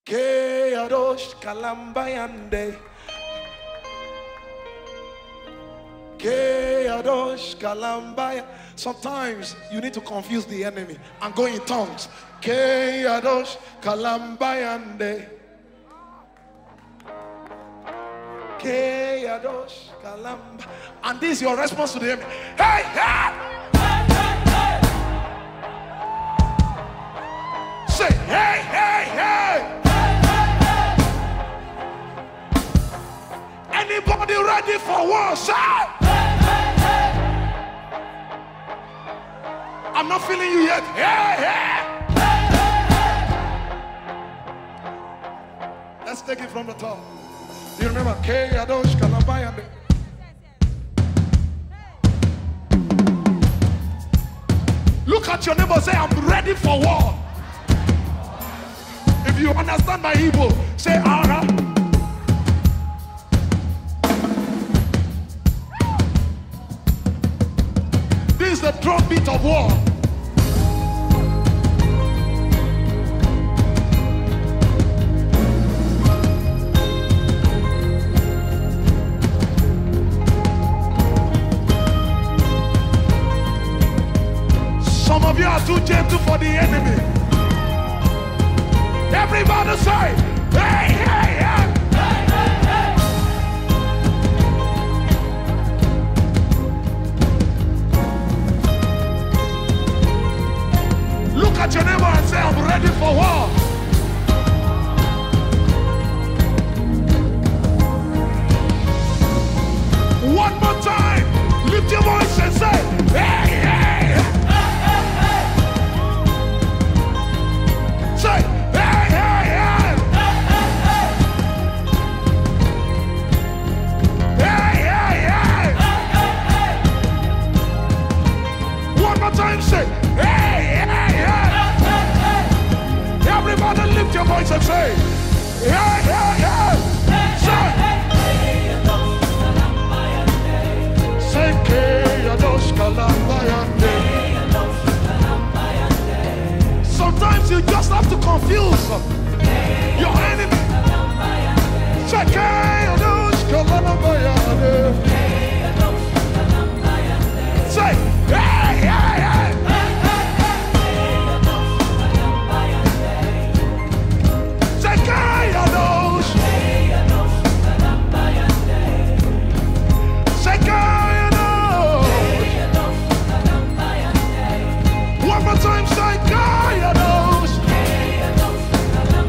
Keadosh Kalambayande. Keadosh Kalambaya. Sometimes you need to confuse the enemy and go in tongues. Keadosh Kalambayande. Keadosh Kalamba. And this is your response to the enemy. Hey, hey! Say, hey, hey, hey! Anybody ready for war? Say! I'm not feeling you yet. Hey, hey! Let's take it from the top. You remember Keadosh Kalabayande? Look at your neighbor, say, I'm ready for war. If you understand my Igbo, say, Ara. This is the drumbeat of war. Some of you are too gentle for the enemy. Everybody say, hey, hey, hey. Hey, hey, hey. Look at your neighbor and say, I'm ready for war. One more time, lift your voice and say, hey, hey. Say, hey, hey, hey. Hey, hey, hey. One more time, say, hey, hey, hey. Everybody lift your voice and say, hey, hey, hey. Say, Keadosh Kalambayande. Sometimes you just have to confuse your enemy. Say, Keadosh Kalambayande. Say, hey, hey, hey. Say, Keadosh. Say, Keadosh. One more time, say, Keadosh.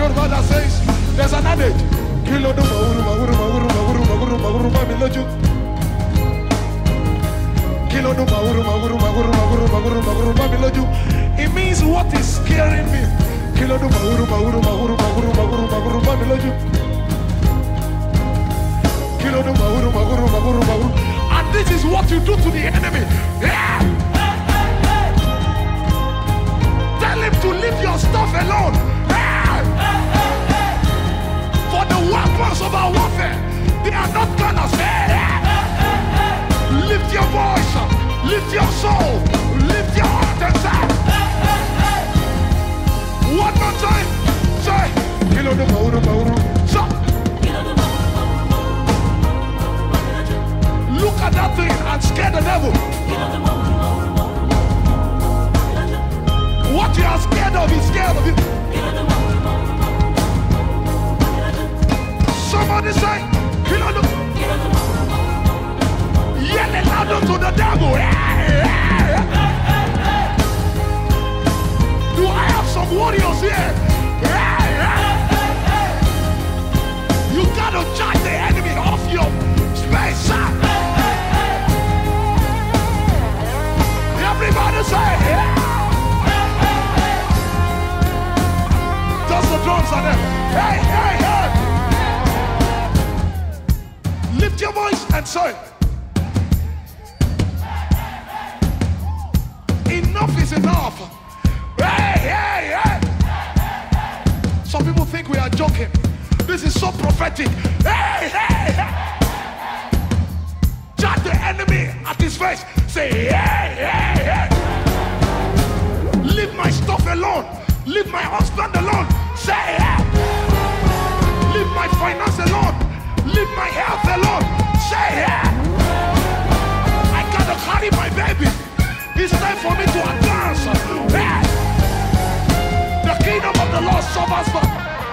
Yoruba that says, there's an adage. Kilo do maguru maguru maguru maguru maguru maguru mamiloju. Kilo do maguru maguru maguru maguru maguru maguru mamiloju. It means what is scaring me. Kilo do maguru maguru maguru maguru maguru maguru mamiloju. Kilo do maguru maguru maguru maguru. And this is what you do to the enemy. Yeah. Tell him to leave your stuff alone. For the weapons of our warfare, they are not gonna say. Lift your voice, lift your soul, lift your heart and say. One more time, say. Look at that thing and scare the devil. What you are scared of is scared of you. Somebody say, yell it loud to the devil. Do I have some warriors here? You gotta charge the enemy off your space. Everybody say, just the drums are there. Hey, hey, hey. Lift your voice and say, enough is enough. Hey, hey, hey. Some people think we are joking. This is so prophetic. Hey, hey, hey. Judge the enemy at his face. Say, hey, hey, hey. Leave my stuff alone. Leave my husband alone. Say, hey. Leave my finance alone. Leave my health alone. Say, yeah. I gotta carry my baby. It's time for me to advance. Yeah. The kingdom of the Lord suffers for.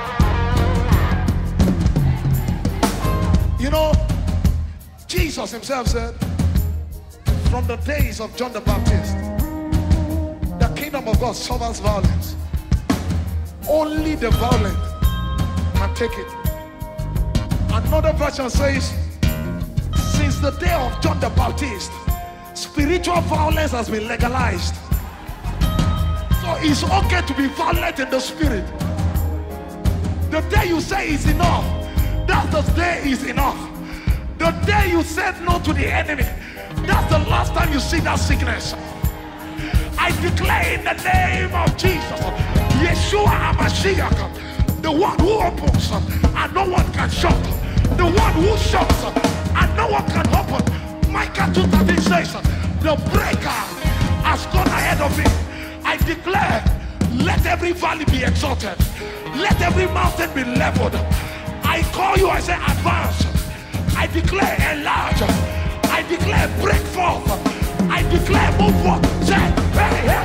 You know, Jesus himself said, from the days of John the Baptist, the kingdom of God suffers violence. Only the violent can take it. Another version says, since the day of John the Baptist, spiritual violence has been legalized. So it's okay to be violent in the spirit. The day you say it's enough, that's the day is enough. The day you said no to the enemy, that's the last time you see that sickness. I declare in the name of Jesus, Yeshua HaMashiach, the one who opens and no one can shut, the one who shuts and no one can open. Micah 2:13 says, the breaker has gone ahead of me. I declare, let every valley be exalted, let every mountain be leveled. I call you, I say advance. I declare enlarge. I declare break forth. I declare move forth. Say, hey, hey.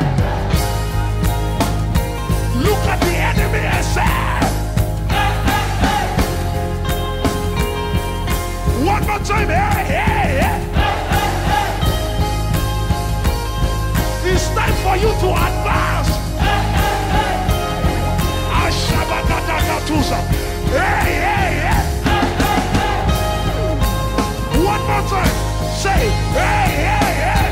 Look at the enemy and say, one more time, hey, hey, hey. It's time for you to advance. Hey, hey, hey. One more time, say, hey, hey, hey.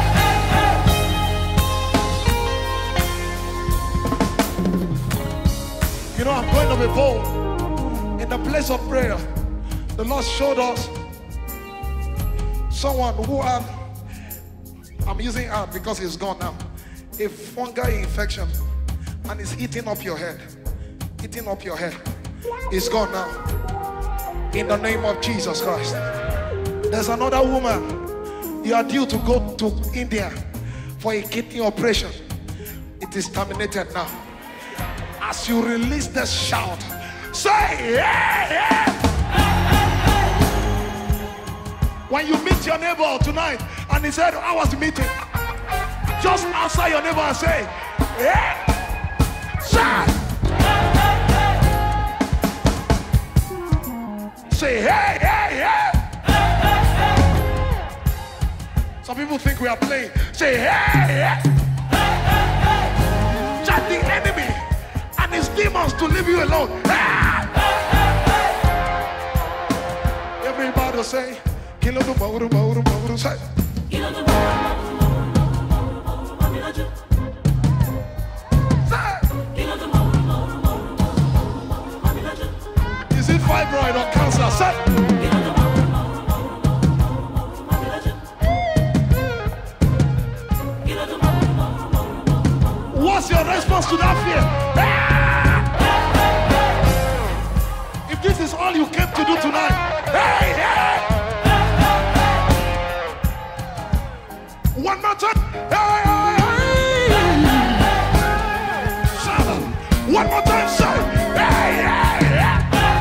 You know, I'm going to be bold. In the place of prayer, the Lord showed us someone who had, I'm using her because it's gone now, a fungal infection, and it's eating up your head. Eating up your head. It's gone now. In the name of Jesus Christ. There's another woman. You are due to go to India for a kidney operation. It is terminated now. As you release the shout, say yeah, yeah. When you meet your neighbor tonight and he said, how was the meeting? Just answer your neighbor and say, yeah. Say, say hey, hey, hey. Some people think we are playing. Say hey, hey. Charge the enemy and his demons to leave you alone. Everybody say, Kilo do Mauru, Mauru, Mauru, say. Is it fibroid or cancer? Say. What's your response to that fear? If this is all you came to do tonight, hey, hey. One more time. Hey, hey, hey. Shut up. One more time, say. Hey, hey, hey.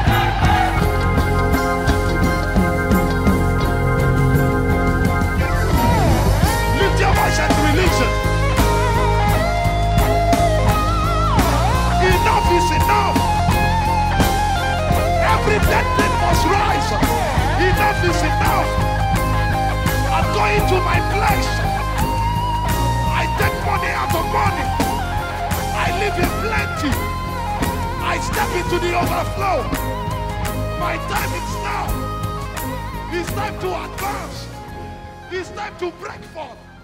Lift your voice and release it. Enough is enough. Every dead thing must rise. Enough is enough. I'm going to my place. I take money out of money. I live in plenty. I step into the overflow. My time is now. It's time to advance. It's time to break forth.